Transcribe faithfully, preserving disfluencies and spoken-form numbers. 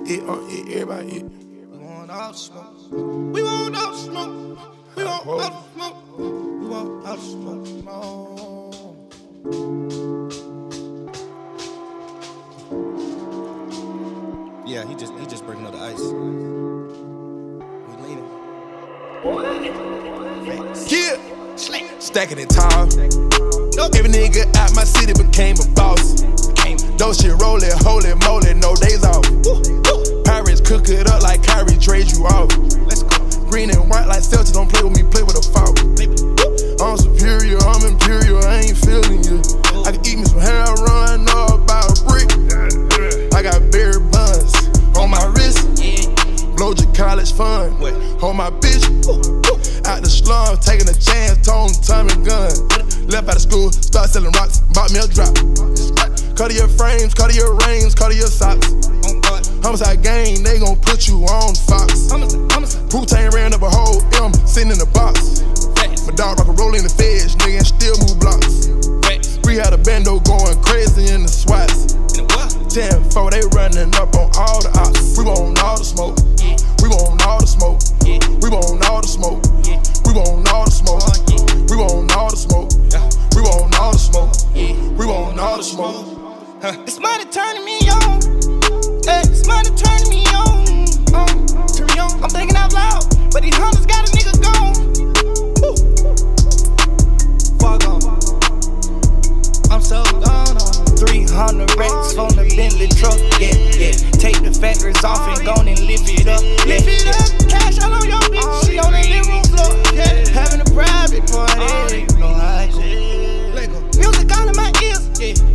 it on it, everybody it. We want all the smoke. We want all the smoke. We want all the smoke. We want all the smoke. Yeah, he just he just breaking up the ice. We leaning. Yeah, stacking it tall. Every nigga out my city became a boss. Those shit rollin', holy moly, no days off. Pirates cook it up like Kyrie trade you off. Green and white like Celtics, don't play with me, play with a fault. I'm superior, I'm imperial, I ain't feeling you. I can eat me some hair, run know about a brick. I got berry buns on my wrist. Blow your college fund on my bitch. Out the slum, taking a chance, tone, Tommy gun. Left out of school, start selling rocks, bought me a drop. Cut your frames, cut your rings, cut your socks. Homicide gang, they gon' put you on Fox. Pootain ran up a whole M, sitting in the box. My dog rock a roll in the feds, nigga, and still move blocks. We had a bando going crazy in the swats. ten four, they running up on all the ops. We want all the smoke. We want all the smoke. We want all the smoke. We want all the smoke. We want all the smoke. We want all the smoke. We want all the smoke. It's money turning me on. Hey, it's money turning me on. Um, turn me on. I'm thinking out loud, but these hunters got a nigga gone. Woo. Fuck on. I'm so gone on. three hundred racks from the Bentley truck. Yeah, yeah. Take the factors off and go and lift it up. Lift it up. Cash all on your bitch. She on the living room floor. Yeah, having a private party. You know how I go. Music all in my ears. Yeah.